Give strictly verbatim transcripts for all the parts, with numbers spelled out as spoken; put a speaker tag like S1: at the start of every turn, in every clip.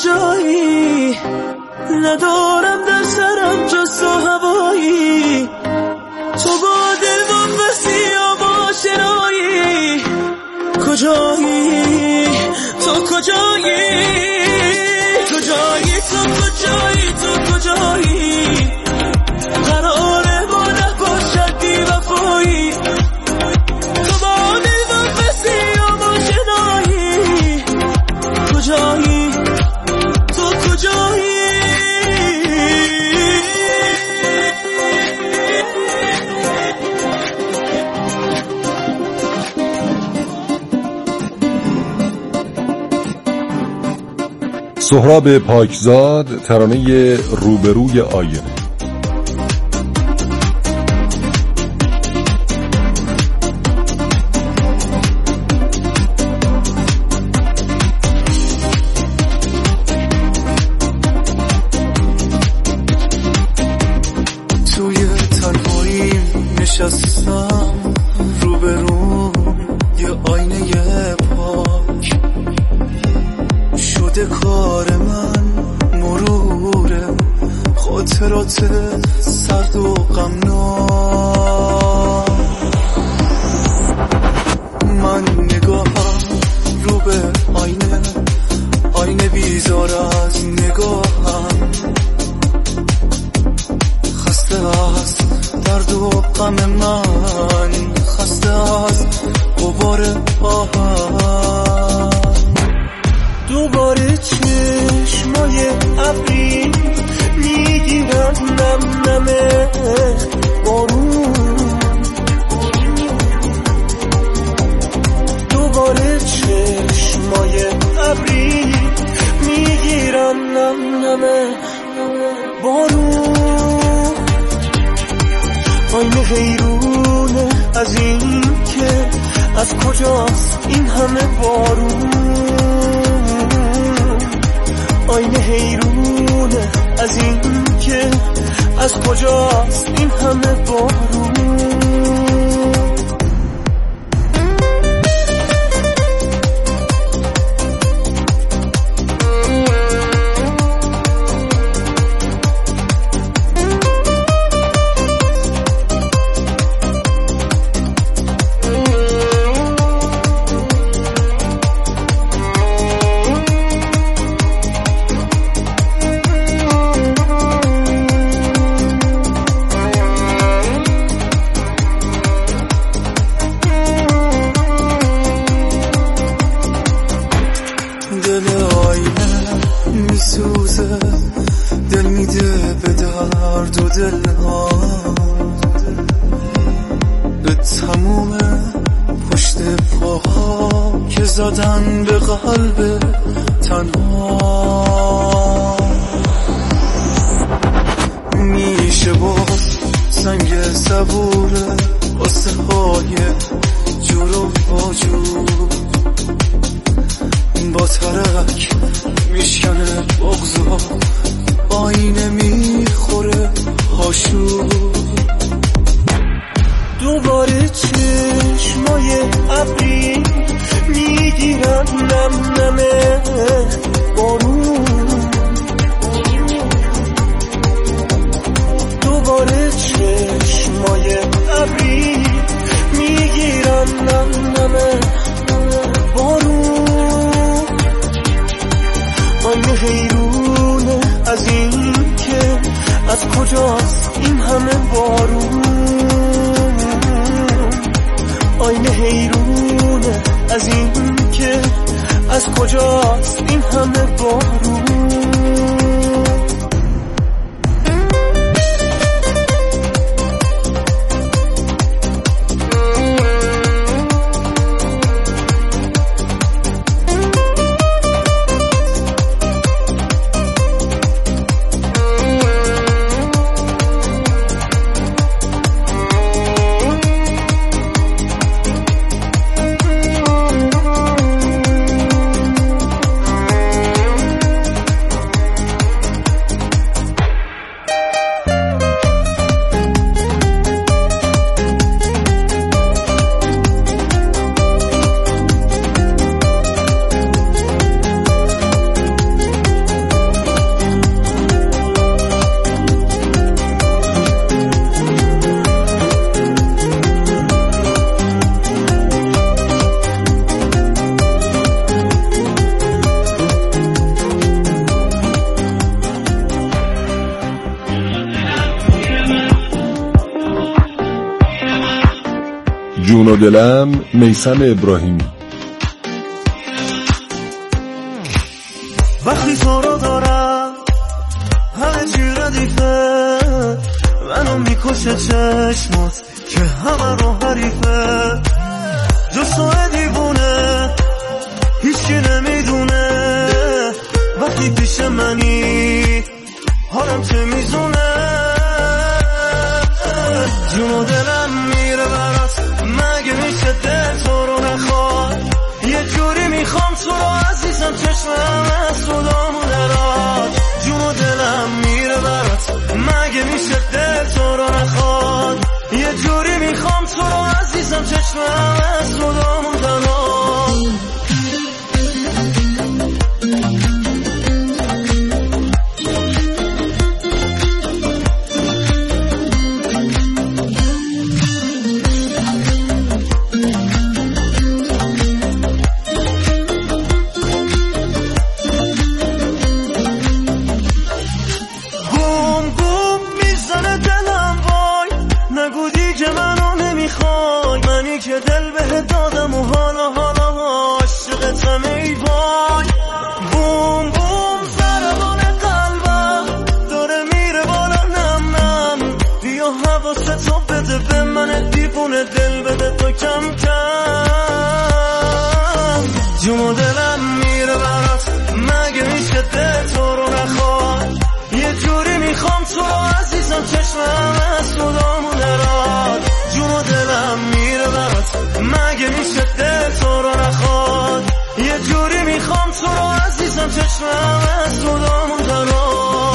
S1: کجایی؟ ندارم در سرم جز تو هوایی، تو با دل و بسیار آشنایی. کجایی؟ تو کجایی؟ کجایی؟ تو کجایی؟ تو کجایی؟ قراره ما نباشد بی وفایی، تو با دل و بسیار آشنایی. کجایی؟ تو کجایی؟
S2: سهراب پاکزاد، ترانه روبروی آینه.
S1: توی تنهایی نشستم روبرو یه آینه پاک شده، کار من مروره خاطرات سرد و غمناک. من نگاهم رو به آینه، آینه بیزار از نگاهم، خسته از درد و غم من، خسته از غبار آهم. دوباره چشمای ابری میگیرن نم نمه بارون، دوباره چشمای ابری میگیرن نم نمه بارون. آینه حیرونه از این که از کجاست این همه بارون، آینه حیرونه از این که از کجاست این همه بارون. دل آینه میسوزه، دل میده به درد و دل ها، به تموم پشت پاها که زدن به قلب تنها. میشه باز سنگ صبوره قصه های جور و باجور، با ترک میشکنه بغضا، آینه میخوره هاشو. دوباره چشمای ابری میگیرن نم نمه بارون، دوباره چشمای ابری میگیرن نم نمه بارون. آینه حیرونه از این که از کجاست این همه بارون، آینه حیرونه از این که از کجاست این همه بارون.
S2: جون و دلم میثم ابراهیمی.
S1: وقتی تو رو دارم همه چی ردیفه، منو میکشه چشمات که همه رو حریفه، جز تو دیوونه هیچی نمیدونه، وقتی پیش منی حالم چه میزونه، جون و دلم میره برات، مگه میشه دل تو رو نخواد، یه جوری میخوام تو رو عزیزم، چشمم از صدامونه راد، جون و دلم میره برات، مگه میشه دل تو رو نخواد، یه جوری میخوام تو رو عزیزم، چشمم از صدامونه راد. که دل بهت دادم و حالا حالا عاشقتم ای وای، بوم بوم ضربان قلبم داره میره بالا، نم نم بیا حواستو بده به من دیوونه، دل بده تو کم کم، جون و دلم میره برات، مگه میشه دل تو رو نخواد، یه جوری میخوام تو رو عزیزم، چشمم از صدامونه راد، جون و دلم میره برات، مگه میشه دل تو رو نخواد، یه جوری میخوام تو رو عزیزم، چشمم از صدامونه راد.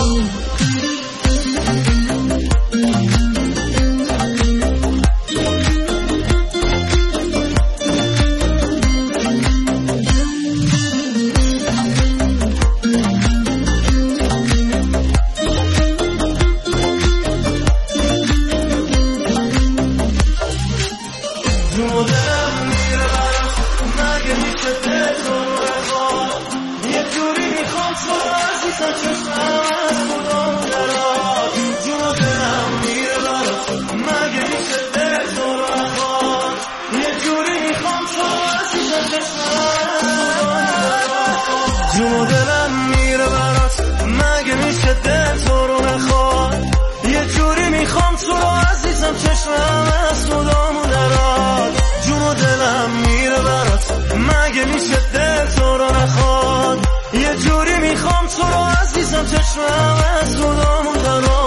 S1: جون و دلم میره برات، مگه میشه دل تو رو نخواد، یه جوری میخوام تو رو عزیزم، چشمم از صدامونه راد، جون و دلم میره برات، مگه میشه دل تو رو نخواد، یه جوری میخوام تو رو عزیزم، چشمم از صدامونه راد.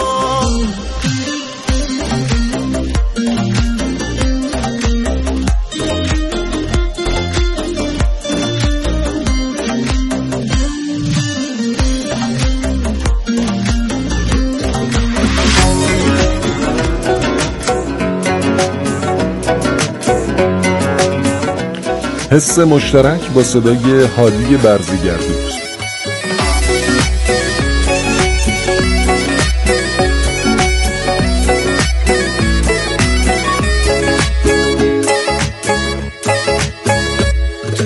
S2: حس مشترک با صدای هادی برزیگردوست.
S3: تو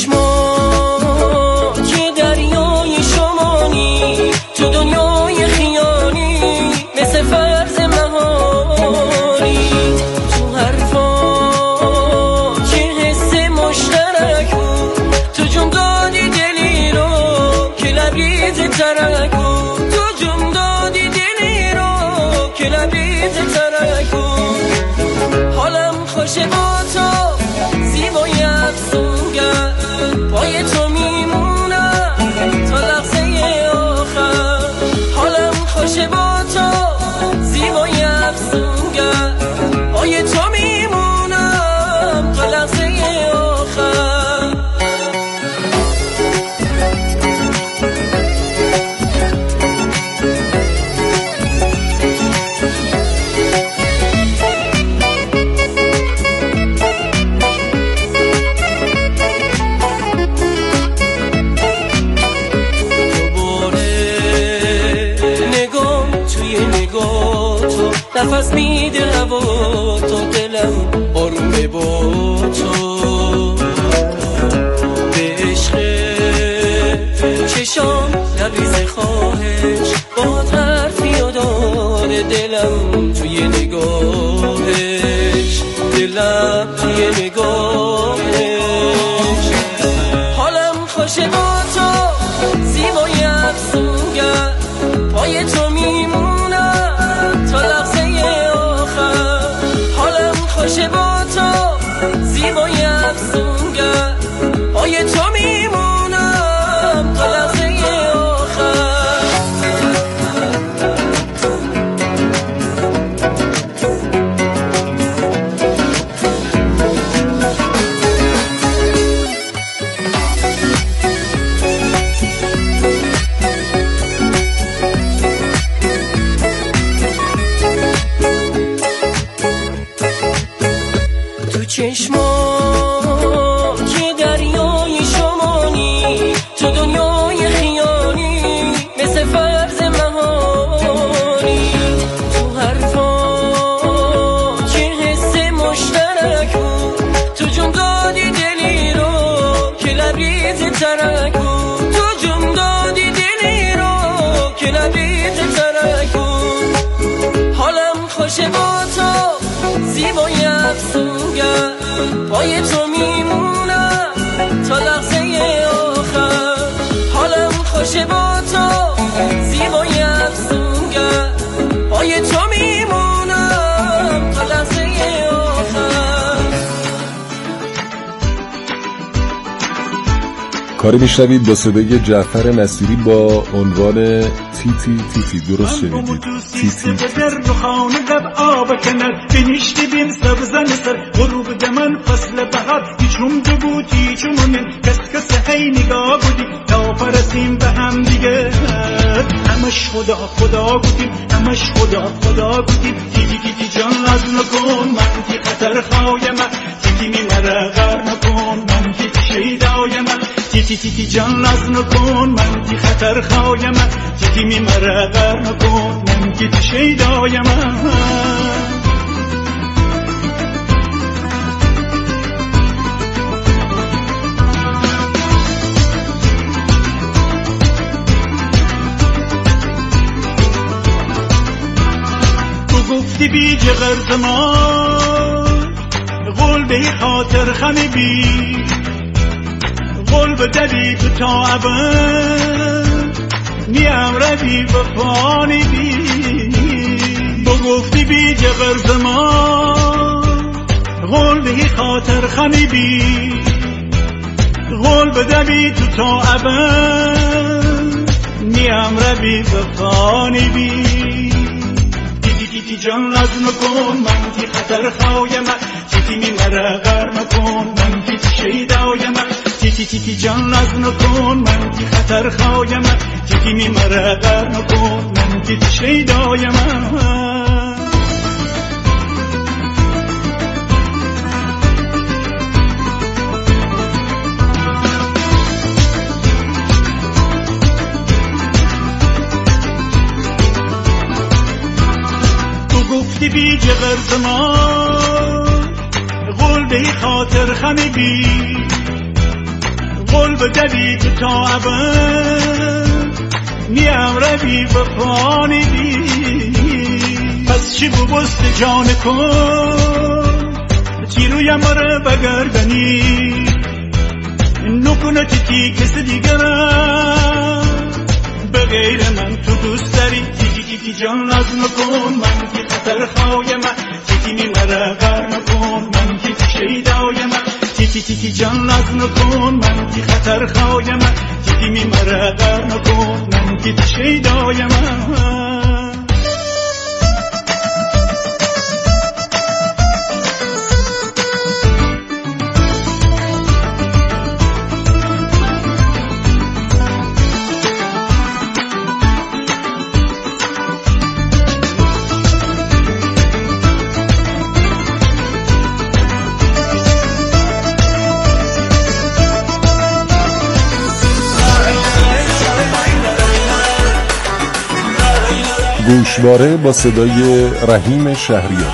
S3: چشما که دریای شمانی، تو دنیای خیالی مثل فرض مهاری، تو حرفا که حس مشترک بود، تو جون دادی دلی رو که لبریز ترک بود، تو جون دادی دلی رو که لبریز ترک بود، حالم خوشه با تو زیبای افسونگر، پای تو میمونم تا لحظه آخر، حالم خوشه با تو زیبای افسونگر، پای تو میمونم تا لحظه آخر. نفس میده هوا تا دلم آرومه با تو، به عشق چشام لبریز خواهش، با حرفی و داره دلم توی نگاهش، دلم توی نگاهش. حالم خوشه با تو زیبای افسونگر، پای تو میمونم تا لحظه آخر. حالم خوشه با تو زیبای افسونگر، پای تو میمونم تا لحظه آخر. چشما که دریای شمانی، تو دنیای خیالی مثل فرض مهانی. تو حرفا که حس مشترک بود، تو جون دادی دلی رو که لبریز ترک بود. تو جون دادی دلی رو که لبریز ترک بود. حالم خوشه با تو زیبای افسونگر، پای تو میمونم تا لحظه آخر. حالم خوشه با تو زیبای افسونگر، پای تو میمونم تا لحظه آخر.
S2: کاری میشنوید با صدای جعفر نصیری با عنوان تیتی تیتی. درست شنیدید، تیتی.
S4: خانه لب آب کنر بنشتی بین سبزن سر غروب دمن فصل بهار. هیچم دو بود هیچمونن کس کس هی نگاه بودی تا پرسیم به هم دیگه. همش خدا خدا بودیم، همش خدا خدا بودیم. تیتی تیتی جان از نکن من تی خطر خواهی من، تیتی می مرا غر نکن من تیتی شیدای من. تیتی تیتی جان از نکن من تی خطر خواهی من، تیتی می مرا غر نکن من تیتی شیدای من. گفتی بی جغر زمان قول به خاطر خمی بی، قول به دلی تو تا ابد نیم روی وفانی بی. گفتی بی جغر زمان قول به خاطر خمی بی، قول به دلی تو تا ابد نیم روی وفانی بی. تیتی جان از نکن من تی خطر خواهی من، تیتی می مرا غر نکن من تیتی شیدای من. تیتی تیتی جان از نکن من تی خطر خواهی من، تیتی می مرا غر نکن من تیتی شیدای من. گفتی بی جغر زمان قول به خاطر خمی بی، قول به دلی تو تا ابد نیم روی وفانی بی. پس چی ببست جان کن تیرویم را بگردنی، نکنه تیتی کس دیگرم به غیر من تو دوست داری. تیتی جان از نکن من تی خطر خواهی من، تیتی می مرا غر نکن من تیتی شیدای من. تیتی تیتی جان از نکن من تی خطر خواهی من، تیتی می مرا غر نکن من تیتی شیدای من.
S2: گوشواره با صدای رحیم شهریار.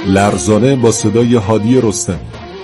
S2: لرزانه با صدای هادی رستمی.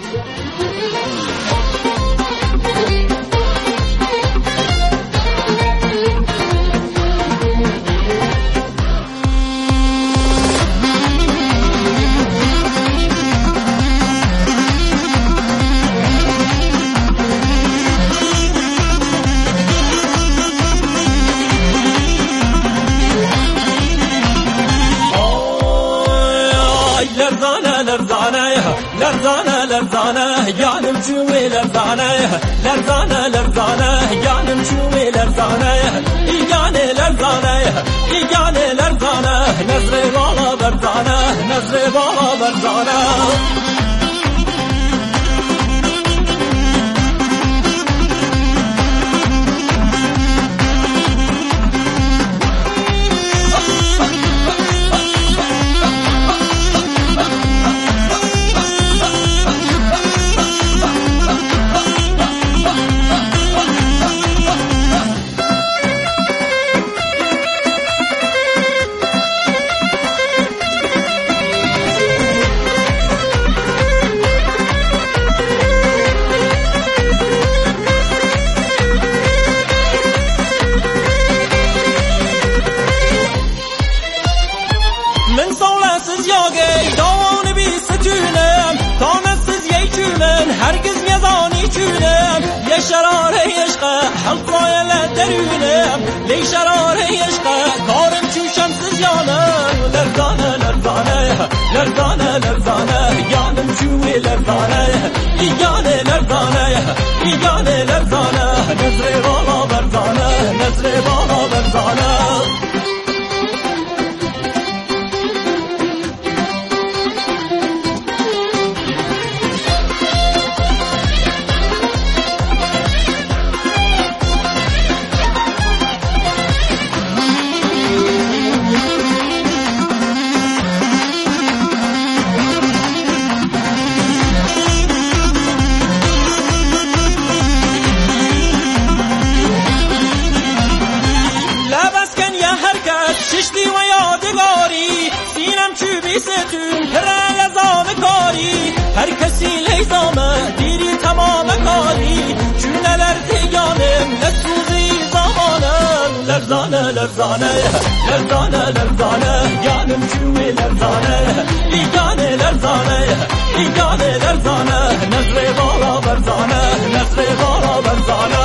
S3: لرزانه لرزانه جانم شوي لرزانه لرزانه لرزانه جانم شوي لرزانه ایگانه لرزانه ایگانه لرزانه نظر بالا برزانه نظر بالا برزانه شرار عشق حلقای لدرونم لی شرار عشق کارم چوشم سزیانم لرزانه لرزانه لرزانه لرزانه یانم شوی لرزانه ایگانه لرزانه ایگانه لرزانه نظر بالا برزانه نظر بالا برزانه ششتی و یادگاری سینم چوبی ستون پرن لزام کاری هر کسی لیزامه دیری تمام کاری چونه لرزیانم نسوزی زمانم لرزانه لرزانه لرزانه لرزانه یانم چوی لرزانه ایگانه لرزانه ایگانه لرزانه نظر بالا برزانه نظر بالا برزانه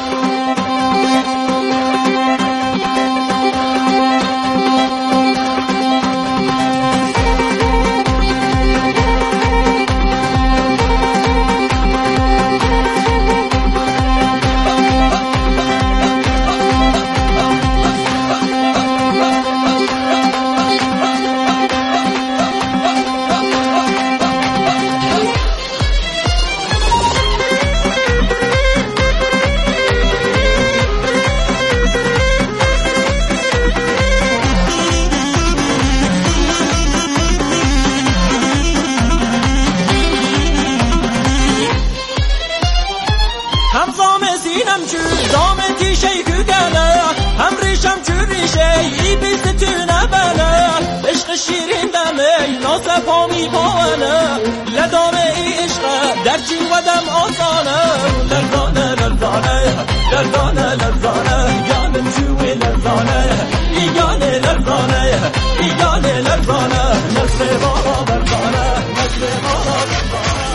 S3: شیرین دمه ناسه پامی پاونه لدامه ای عشقه در چین و دم آسانه لرزانه لرزانه لرزانه لرزانه یانم شوی لرزانه ایگانه لرزانه ایگانه لرزانه نصر بالا برزانه نصر بالا برزانه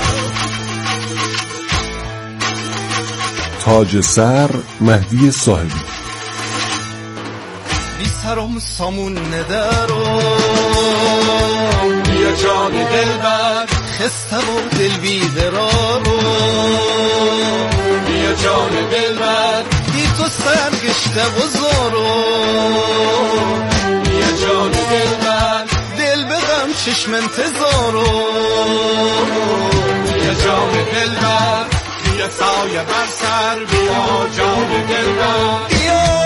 S2: تاج سر مهدی صاحبی
S1: سرم سامون ندارو بیا جان دلبر خسته و دل بیدرارو بیا جان دلبر بی تو سرگشته و زارو بیا جان دلبر دل به غم چشم انتظارو بیا جان دلبر بیا سایه بر سر بیا جان دلبر بیا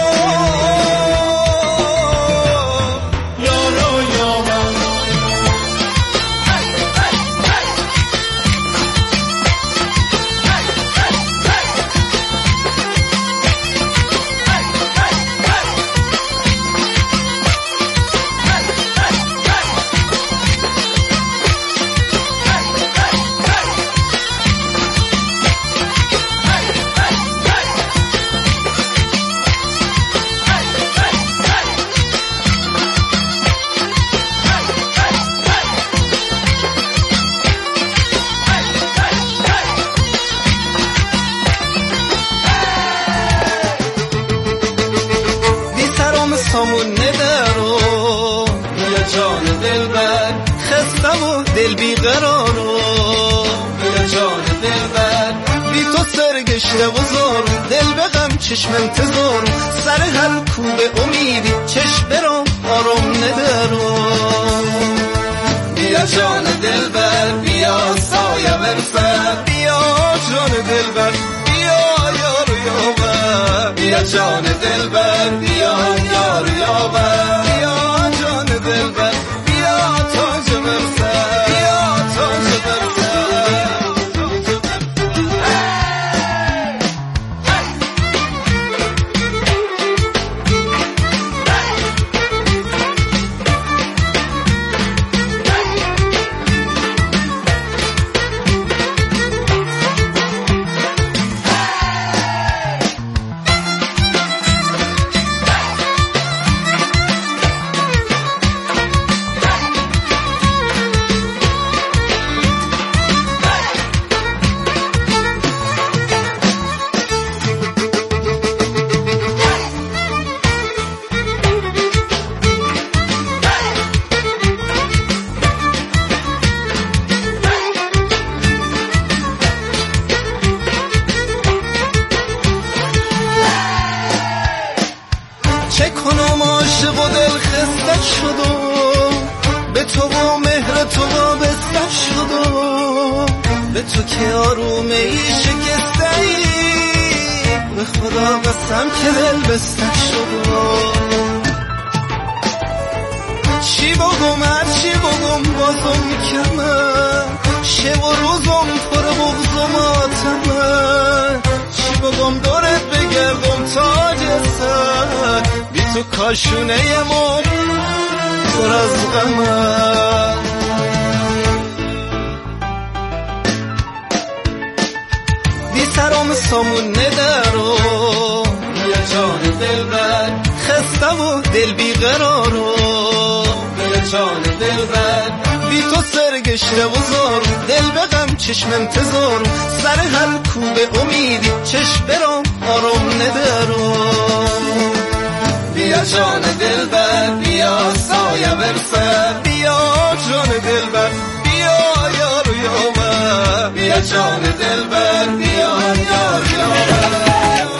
S1: سامون ندارو بیا جان دلبر خستم و دل بیقرارو بیا جان دلبر بی تو سرگشته و زار دل به غم چشم انتظار سر هر کوب امیدی چشم برام آرام ندارو بیا جان دلبر بیا سایه برسر بیا جان دلبر بیا یار یاور بیا جان دلبر بیا یار یاور بیا جان دلبر بیا تاج برسر بیا تاج برسر چه کنم عاشق و دل خسته شدم به تو و مهر تو وابسته شدم به تو که آرومه ای شکسته ای به خدا قسم که دل بسته شدم چی بگم هر چی بگم بازم کمه شب و روزم پر بغض و ماتمه چی بگم دورت بگردم تاج سر بی تو کاشونه من پر از غمه بی سرام سامون ندارو بیا جان دلبر خستم و دل بیقرارو بیا جان دلبر بی تو سرگشته و زار دل به غم چشم انتظار سر هر کوب امیدی چشم برام آرام ندارو بیا جان دلبر بیا سایه برسر بیا جان دلبر بیا یار یاور بیا جان دلبر بیا یار یاور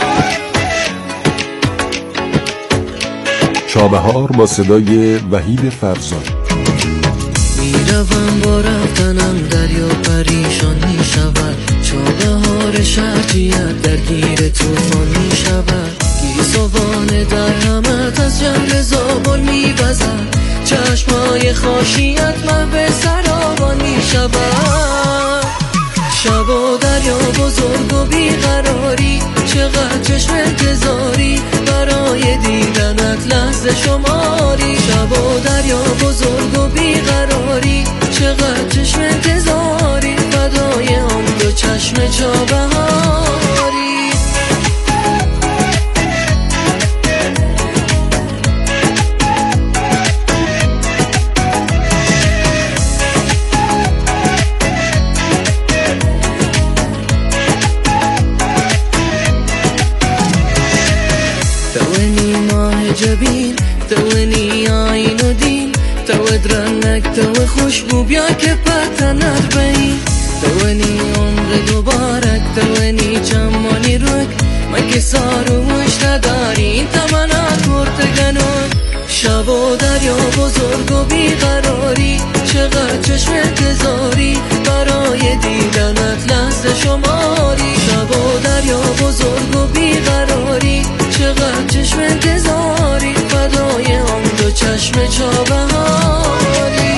S2: چابهار با صدای وحید فرزان.
S5: میروم با رفتنم دریا پریشان می شود چابهار شرجیت درگیر توفان می شود گیسوان در همت از جنگ زابل می وزد چشمای خاشیت من به سرابان می شود شب و دریا بزرگ و بیقراری چقدر چشم انتظاری برای دیدنت لحظه شماری شب و دریا بزرگ و بیقراری چقدر چشم انتظاری فدای آن دو چشم چابهاری جبین توانی آین و دین تو درنک تو خوشبو بیا که پتنت بین توانی عمر دوبارک توانی چمانی روک من که ساروش نداری این تمنات مرتگنون شب و دریا بزرگ و بیقراری چقدر چشم انتظاری برای دیدنت لحظه شماری شب و دریا بزرگ و بیقراری چقدر چشم انتظاری فدای آن دو چشم چابهاری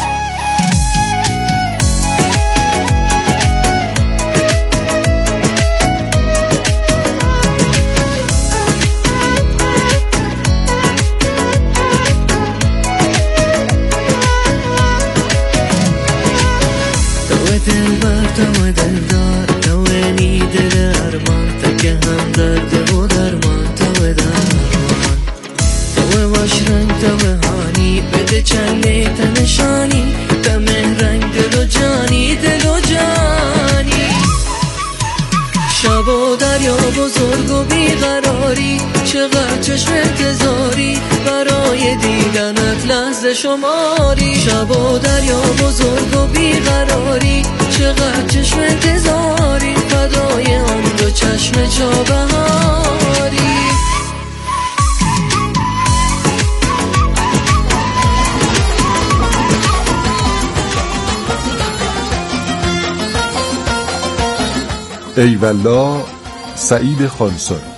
S5: تو دلبر تو دلدار تو نی دل ارمان تو که هم درد و درمان تو درمان تو باش رنگ تو هانی بده چله تنشانی تو مهرنگ دل و جانی دل و جانی شب و دریا بزرگ و بیقراری چقدر چشم انتظاری برای دیدنت لحظه شماری، شب و دریا بزرگ و بیقراری، چقدر چشم انتظاری فدای آن دو چشم چابهاری.
S2: ای والله، سعید خانساری.